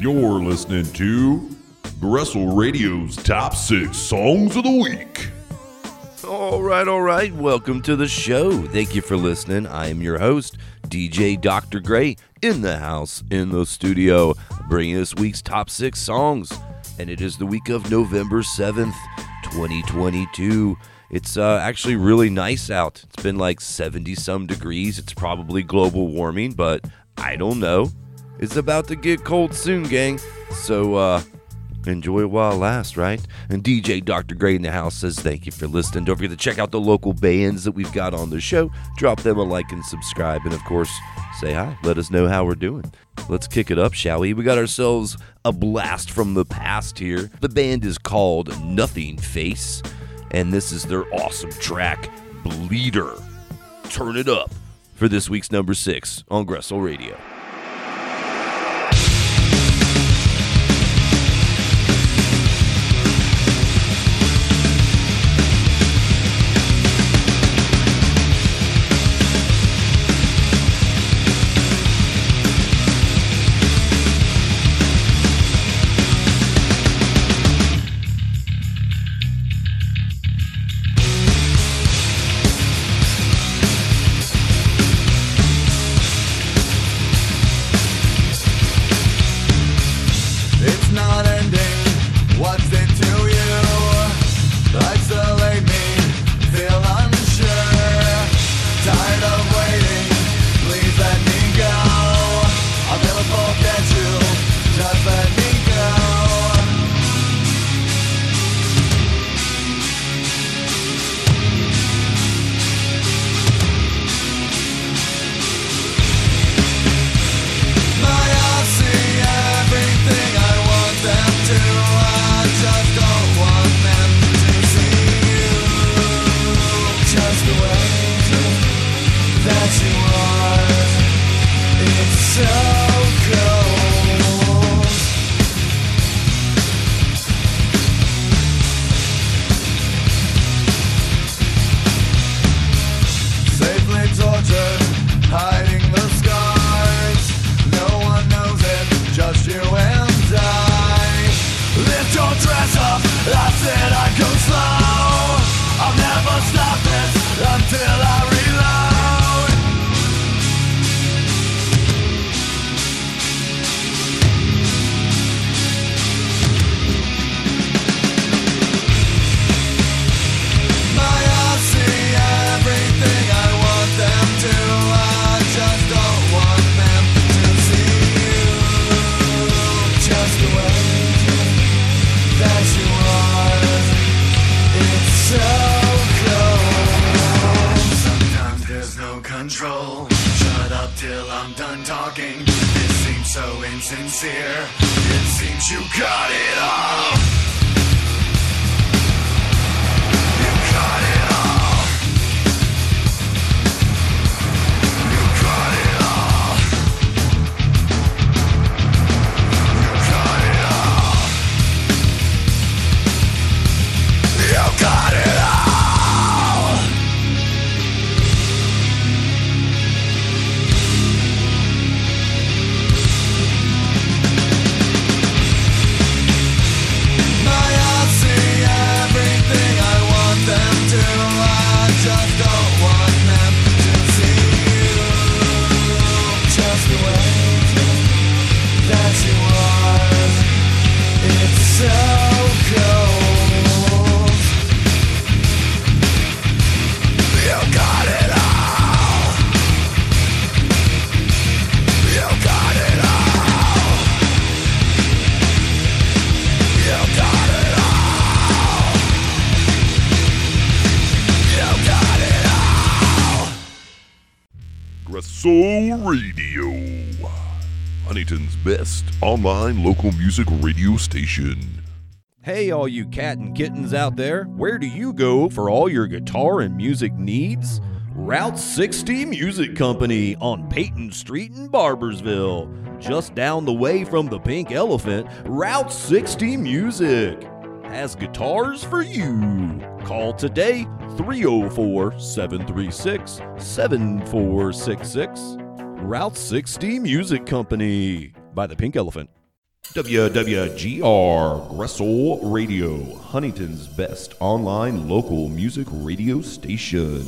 You're listening to Gressel Radio's Top 6 Songs of the Week. All right. Welcome to the show. Thank you for listening. I am your host, DJ Dr. Gray, in the house, in the studio, bringing this week's top 6 songs. And it is the week of November 7th, 2022. It's actually really nice out. It's been like 70-some degrees. It's probably global warming, but I don't know. It's about to get cold soon, gang. So, enjoy it while it lasts, right? And DJ Dr. Gray in the house says thank you for listening. Don't forget to check out the local bands that we've got on the show. Drop them a like and subscribe. And, of course, say hi. Let us know how we're doing. Let's kick it up, shall we? We got ourselves a blast from the past here. The band is called Nothing Face, and this is their awesome track, Bleeder. Turn it up for this week's number 6 on Gressel Radio. Gressel Radio, Huntington's best online local music radio station. Hey, all you cat and kittens out there, where do you go for all your guitar and music needs? Route 60 Music Company on Peyton Street in Barbersville. Just down the way from the Pink Elephant, Route 60 Music has guitars for you. Call today, 304-736-7466. Route 60 Music Company by the Pink Elephant. WWGR Gressel Radio, Huntington's best online local music radio station.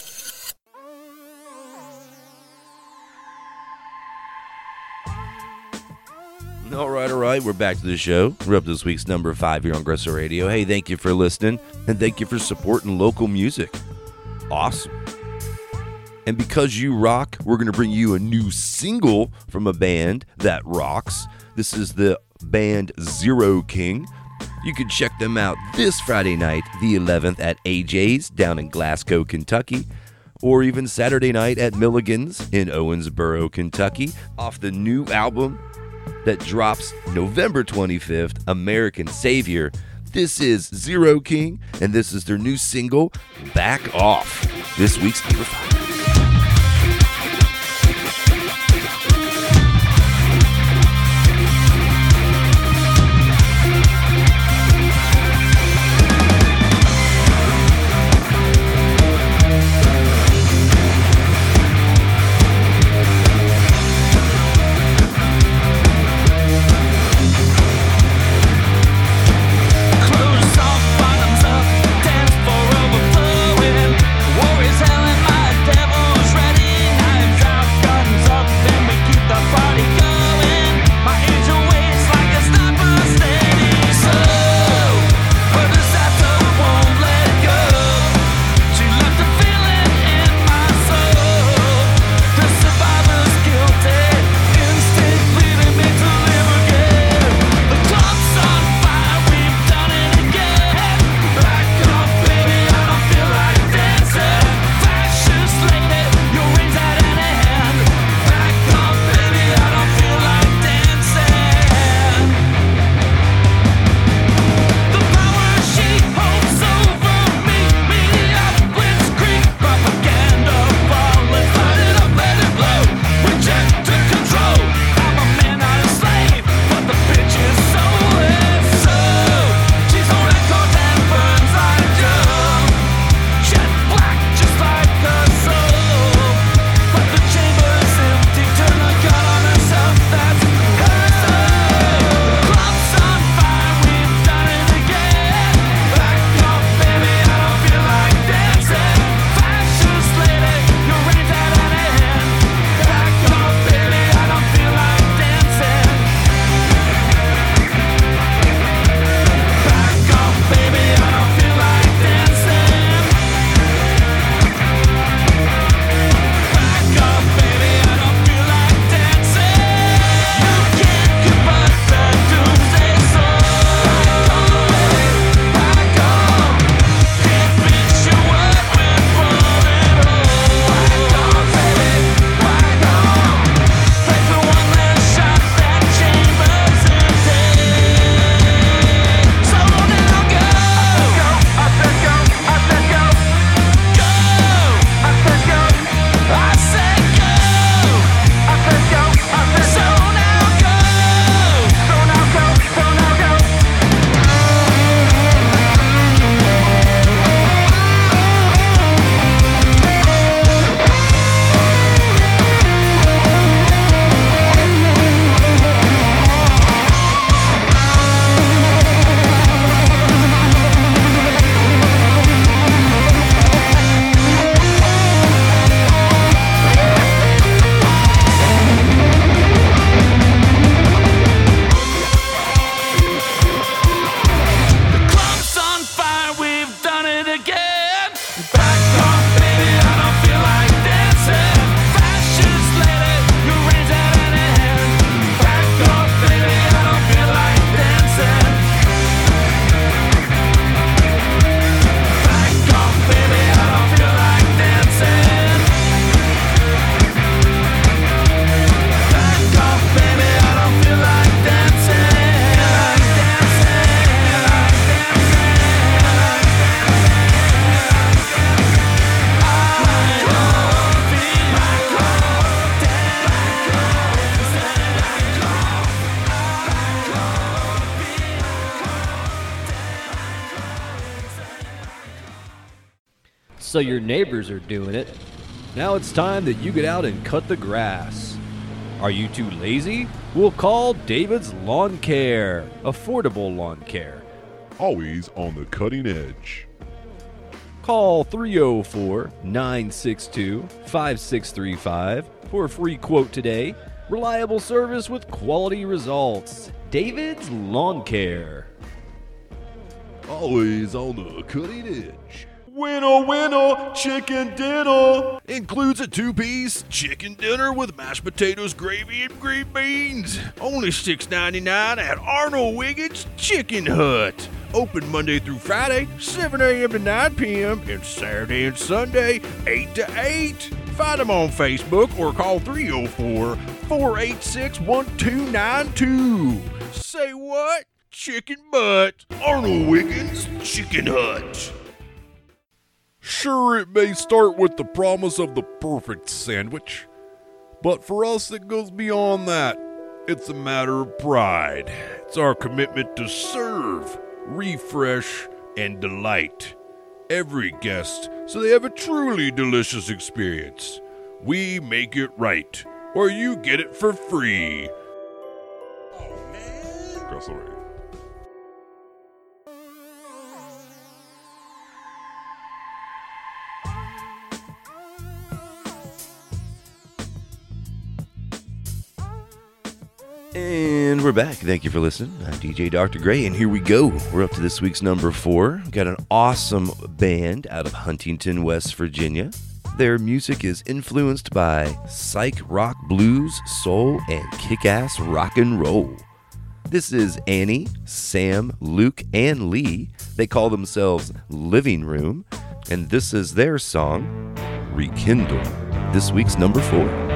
All right. We're back to the show. We're up to this week's number 5 here on Gressel Radio. Hey, thank you for listening, and thank you for supporting local music. Awesome. And because you rock, we're going to bring you a new single from a band that rocks. This is the band Zero King. You can check them out this Friday night, the 11th, at AJ's down in Glasgow, Kentucky, or even Saturday night at Milligan's in Owensboro, Kentucky, off the new album that drops November 25th, American Savior. This is Zero King, and this is their new single, Back Off. This week's number 5. Warriors howling, my devil's ready. So your neighbors are doing it. Now it's time that you get out and cut the grass. Are you too lazy? We'll call David's Lawn Care. Affordable lawn care. Always on the cutting edge. Call 304-962-5635 for a free quote today. Reliable service with quality results. David's Lawn Care. Always on the cutting edge. Winner, winner, chicken dinner. Includes a 2-piece chicken dinner with mashed potatoes, gravy, and green beans. Only $6.99 at Arnold Wiggins Chicken Hut. Open Monday through Friday, 7 a.m. to 9 p.m. and Saturday and Sunday, 8 to 8. Find them on Facebook or call 304-486-1292. Say what? Chicken butt. Arnold Wiggins Chicken Hut. Sure, it may start with the promise of the perfect sandwich, but for us it goes beyond that. It's a matter of pride. It's our commitment to serve, refresh, and delight every guest so they have a truly delicious experience. We make it right, or you get it for free. Oh, man. That's all right. And we're back. Thank you for listening. I'm DJ Dr. Gray, and here we go. We're up to this week's number 4. We've got an awesome band out of Huntington, West Virginia. Their music is influenced by psych rock, blues, soul, and kick-ass rock and roll. This is Annie, Sam, Luke, and Lee. They call themselves Living Room, and this is their song, Rekindle. This week's number 4.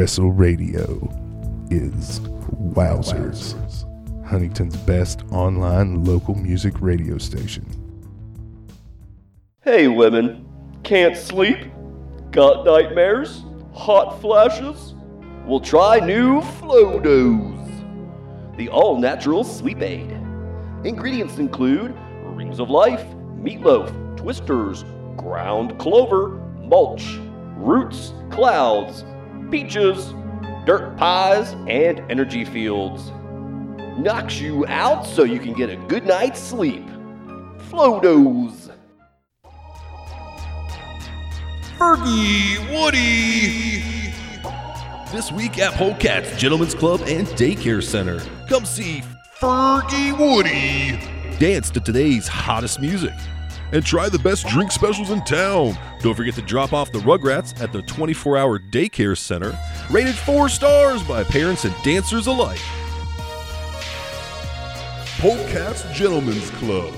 Gressel Radio is Wowzers, Huntington's best online local music radio station. Hey women, can't sleep? Got nightmares? Hot flashes? Well, try new Flow-Doze, the all-natural sleep aid. Ingredients include Rings of Life, meatloaf, twisters, ground clover, mulch, roots, clouds, peaches, dirt pies, and energy fields. Knocks you out so you can get a good night's sleep. Flow-Doze. Fergie Woody! This week at Polecats Gentlemen's Club and Daycare Center. Come see Fergie Woody dance to today's hottest music. And try the best drink specials in town. Don't forget to drop off the Rugrats at the 24-hour Daycare Center, rated 4 stars by parents and dancers alike. Polecats Gentlemen's Club.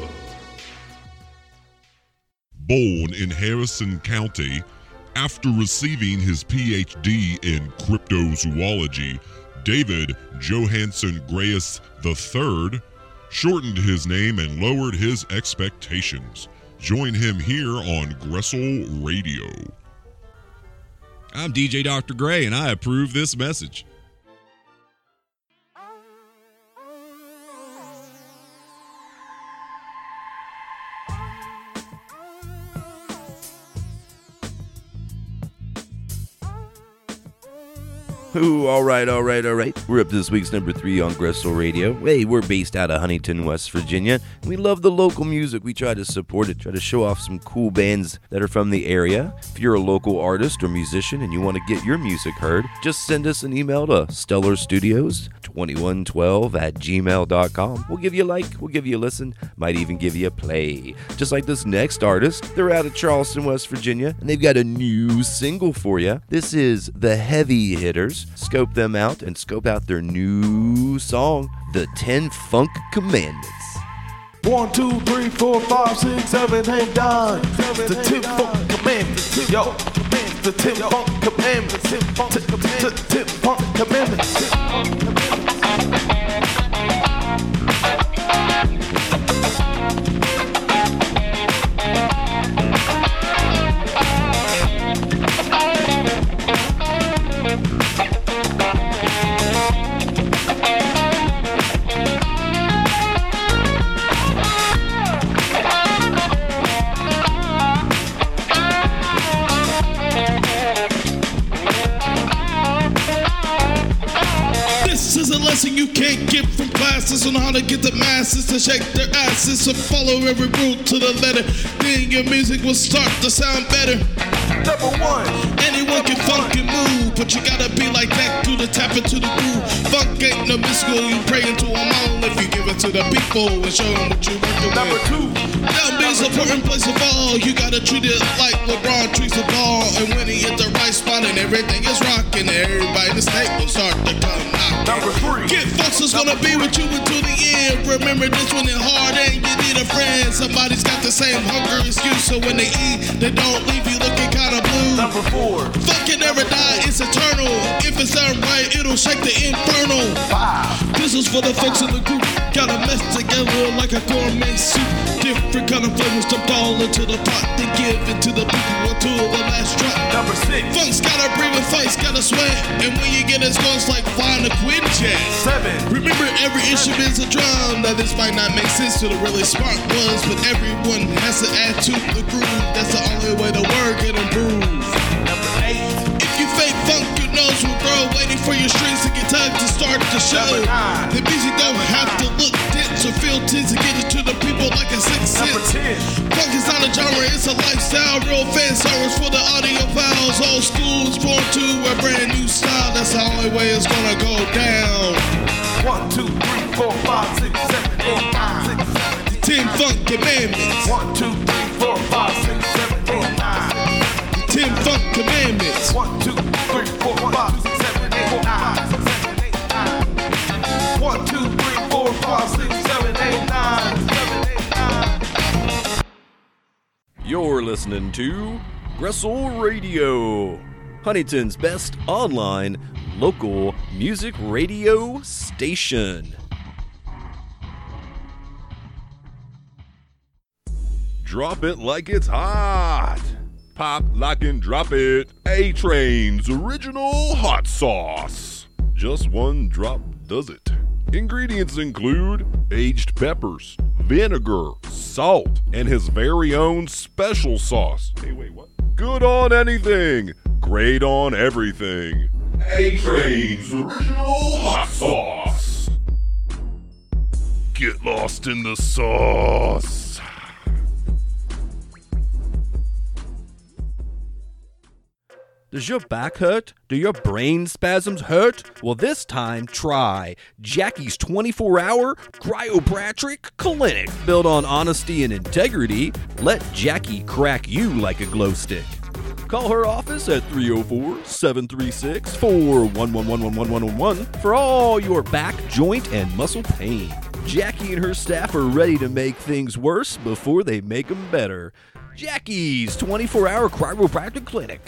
Born in Harrison County, after receiving his PhD in cryptozoology, David Johansen Grayus III shortened his name and lowered his expectations. Join him here on Gressel Radio. I'm DJ Dr. Gray, and I approve this message. Ooh, all right. We're up to this week's number 3 on Gressel Radio. Hey, we're based out of Huntington, West Virginia. We love the local music. We try to support it, try to show off some cool bands that are from the area. If you're a local artist or musician and you want to get your music heard, just send us an email to stellarstudios2112@gmail.com. We'll give you a like, we'll give you a listen, might even give you a play. Just like this next artist. They're out of Charleston, West Virginia, and they've got a new single for you. This is The Heavy Hitters. Scope them out and scope out their new song, The 10 Funk Commandments. 1, 2, 3, 4, 5, 6, 7, 8, 9. The 10 Funk Commandments. Yo, the 10 Funk Commandments. 10 Funk Commandments. You can't get from classes on how to get the masses to shake their asses, so follow every rule to the letter. Then your music will start to sound better. Number 1, anyone can funk and move, but you gotta be like that to tap into the groove. Funk ain't no mystical, you pray into a mountain if you give it to the people and show them what you're working with. Number 2, down B's an important place of all. You gotta treat it like LeBron treats a ball, and when he hit the right spot and everything is rocking, everybody in the state will start to come knocking. Number 3, Get Fox is gonna be with you until the end. Remember this one is hard and you need a friend. Somebody's got the same hunger as you, so when they eat, they don't leave you looking kinda blue. Number 4, Fuck can never die, it's eternal. If it's done right, it'll shake the infernal. 5, This is for the folks in the group. Gotta mess together like a gourmet soup. Different kind of flavors dumped all into the pot, then give it to the people until the last drop. Number 6, Funk's gotta breathe and face, gotta sweat, and when you get his guns like flying a Quinjet. 7, Remember every instrument's a drum. Now this might not make sense to the really smart ones, but everyone has to add to the groove. That's the only way to work and improve. Number 8, If you fake funk, your nose will grow, waiting for your strings to get tugged to start the show. The music don't have to look dense or feel tense to get it to the people like a sixth sense. Funk is not a genre, it's a lifestyle. Real fan service for the audio files. Old school is born to a brand new style. That's the only way it's gonna go down. 1, 2, 3, 4, 5, 6, 7, 8, 9. 10 Funk Commandments. 1, 2, 3, 4, 5, 6, 7, 8, 9. 10 Funk Commandments. 1, 2, 3, 4, 5, 6, 7, 8, 9. 1, 2, 3, 4, 5, 6, 7, 8, 9. You're listening to Gressel Radio. Huntington's best online local music radio station. Drop it like it's hot. Pop, lock, and drop it. A-Train's original hot sauce. Just one drop does it. Ingredients include aged peppers, vinegar, salt, and his very own special sauce. Hey, wait, what? Good on anything, great on everything. A-Train's original hot sauce. Get lost in the sauce. Does your back hurt? Do your brain spasms hurt? Well, this time, try Jackie's 24-hour cryopratric clinic. Built on honesty and integrity, let Jackie crack you like a glow stick. Call her office at 304-736-4111111 for all your back, joint, and muscle pain. Jackie and her staff are ready to make things worse before they make them better. Jackie's 24-hour cryopractic clinic.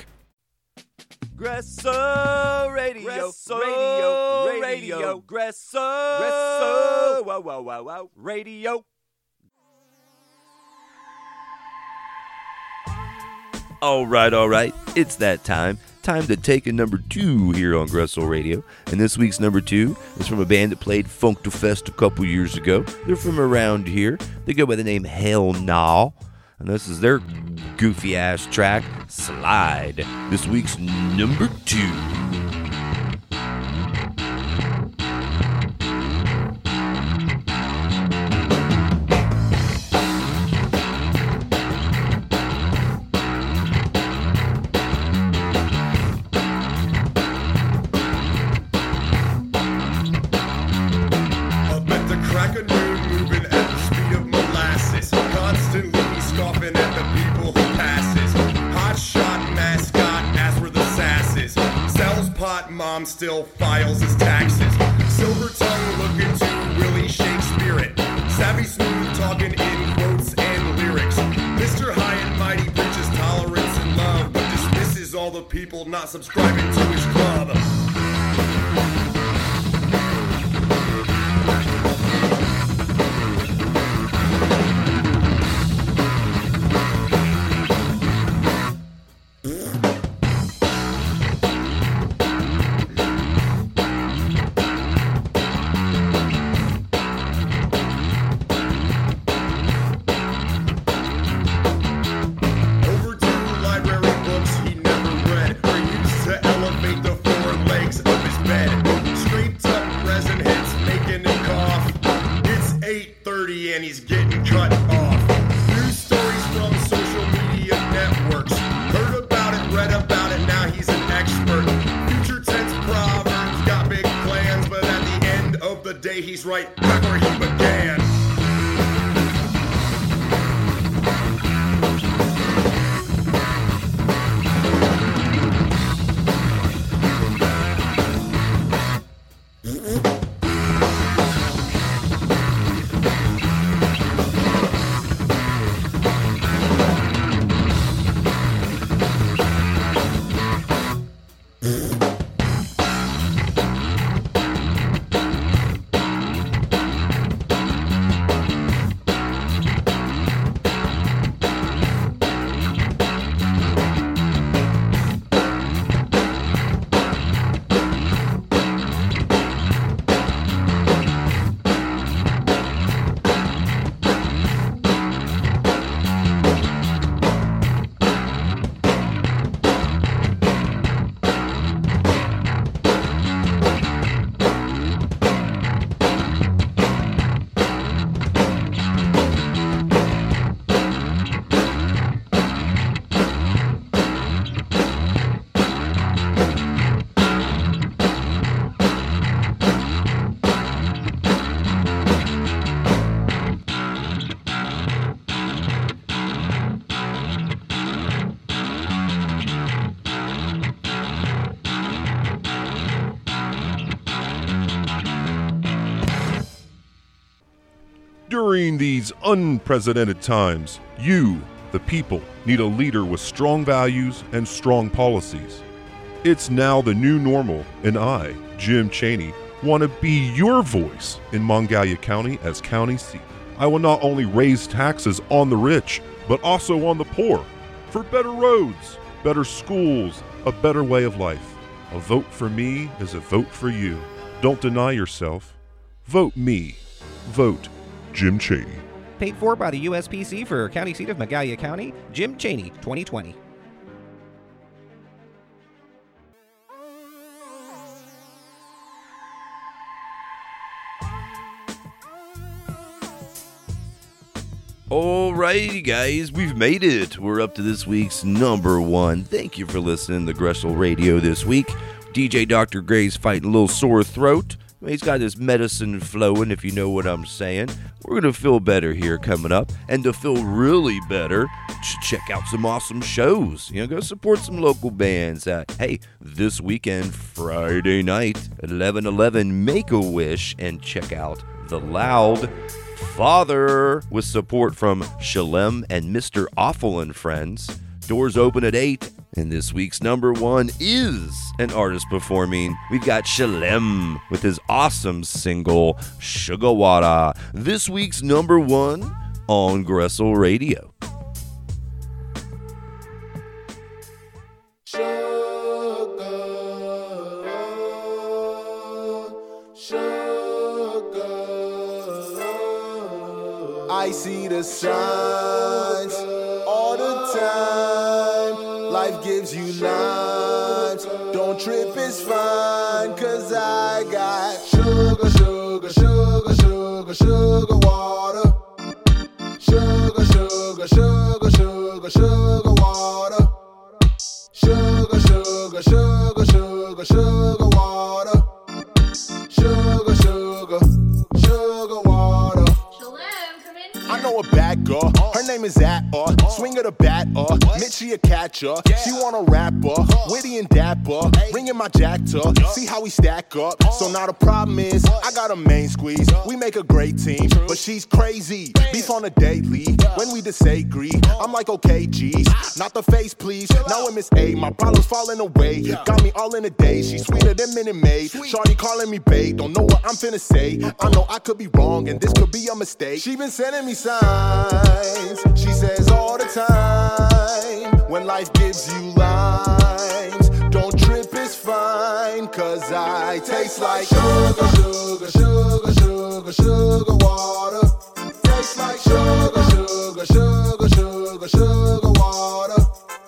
Gresso Radio, Radio, Gresso, wow, Radio. All right. It's that time. Time to take a number 2 here on Gresso Radio. And this week's number 2 is from a band that played Funkfest a couple years ago. They're from around here. They go by the name Hell Nah. And this is their goofy-ass track, Slide. This week's number 2. Mom still files his taxes. Silver tongue looking to Willie Shakespeare it. Savvy smooth talking in quotes and lyrics. Mr. High and Mighty preaches tolerance and love, but dismisses all the people not subscribing to his club. And he's getting cut off. News stories from social media networks. Heard about it, read about it, now he's an expert. Future tense proverbs, got big plans, but at the end of the day he's right back where he began. During these unprecedented times, you, the people, need a leader with strong values and strong policies. It's now the new normal, and I, Jim Chaney, want to be your voice in Mongalia County as county seat. I will not only raise taxes on the rich, but also on the poor, for better roads, better schools, a better way of life. A vote for me is a vote for you. Don't deny yourself. Vote me. Vote Jim Chaney. Paid for by the USPC for county seat of Magalia County, Jim Chaney, 2020. Alrighty, guys, we've made it. We're up to this week's number one. Thank you for listening to Gressel Radio this week. DJ Dr. Gray's fighting a little sore throat. He's got his medicine flowing, if you know what I'm saying. We're going to feel better here coming up. And to feel really better, check out some awesome shows. Go support some local bands. Hey, this weekend, Friday night, 11/11, Make-A-Wish, and check out The Loud Father with support from Shalem and Mr. Awful and Friends. Doors open at 8, and this week's number one is an artist performing. We've got Shalem with his awesome single, Sugarwater. This week's number one on Gressel Radio. I see the signs all the time. Life gives you limes. Don't trip, it's fine. Cause I got sugar, sugar, sugar, sugar, sugar water. Sugar, sugar, sugar, sugar, sugar water. Sugar, sugar, sugar, sugar, sugar water. Sugar, sugar, sugar water. I know a bad girl, her name is Atta. Swing of the bat, Mitchie a catcher. She want a rapper, witty and dapper. Ringing my jack to see how we stack up. So now the problem is, I got a main squeeze. We make a great team, but she's crazy. Beef on a daily, when we disagree. I'm like, okay, geez, not the face, please. Now with Miss A, my problems falling away. Got me all in a day, she's sweeter than Minute Maid. Shawty calling me babe, don't know what I'm finna say. I know I could be wrong, and this could be a mistake. She been sending me signs, she says all the time. When life gives you lines, don't trip, it's fine. Cause I taste like sugar, sugar, sugar, sugar, sugar water. Taste like sugar, sugar, sugar, sugar, sugar water.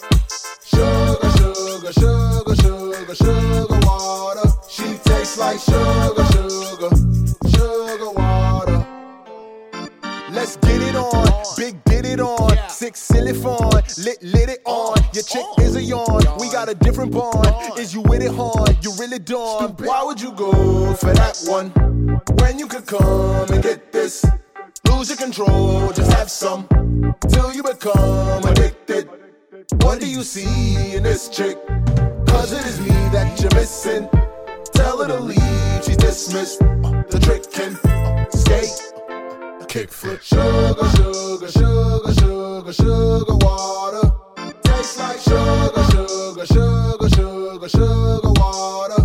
Sugar, sugar, sugar, sugar, sugar water. She tastes like sugar, sugar, sugar water. Let's get it on, big did it on, six silly fawn, lit it on. Your chick is a yawn, we got a different bond. Is you with it, hon? You really dumb. Why would you go for that one when you could come and get this? Lose your control, just have some till you become addicted. What do you see in this chick? Cause it is me that you're missing. Tell her to leave, she's dismissed. The trick can skate. Kickflip. Sugar, sugar, sugar, sugar, sugar water. Tastes like sugar, sugar, sugar, sugar, sugar water.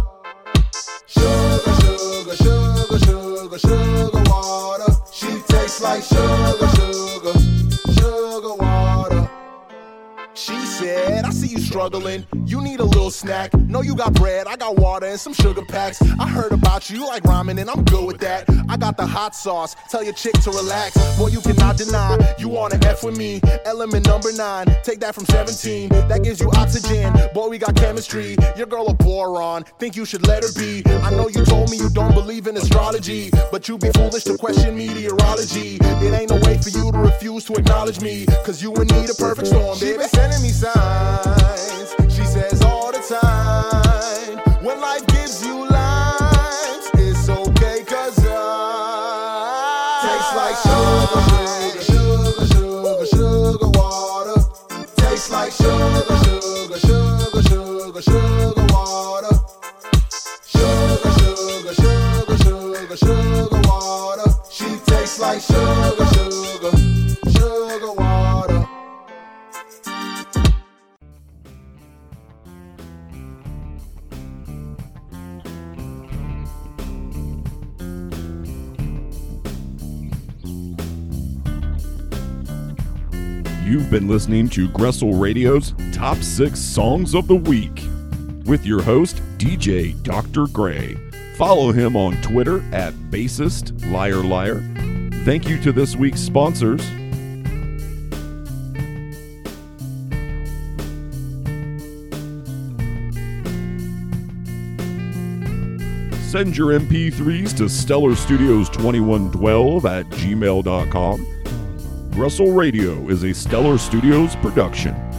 Sugar, sugar, sugar, sugar, sugar water. She tastes like sugar, sugar, sugar water. She said, I see you struggling, you need a little snack. Know you got bread, I got water and some sugar packs. I heard about you, you like ramen and I'm good with that. I got the hot sauce, tell your chick to relax. Boy, you cannot deny, you wanna F with me. Element number 9, take that from 17. That gives you oxygen, boy we got chemistry. Your girl a boron, think you should let her be. I know you told me you don't believe in astrology, but you be foolish to question meteorology. It ain't no way for you to refuse to acknowledge me, cause you and me the perfect storm, baby. She been sending me signs, she says all the time. When life gives you limes, it's okay cause tastes like sugar, sugar, sugar, sugar water. Tastes like sugar, sugar, sugar, sugar, sugar water. Sugar, sugar, sugar, sugar, sugar water. She tastes like sugar, sugar, sugar water. You've been listening to Gressel Radio's Top 6 Songs of the Week with your host, DJ Dr. Gray. Follow him on Twitter at bassistliarliar. Thank you to this week's sponsors. Send your MP3s to stellarstudios2112 at gmail.com. Gressel Radio is a Stellar Studios production.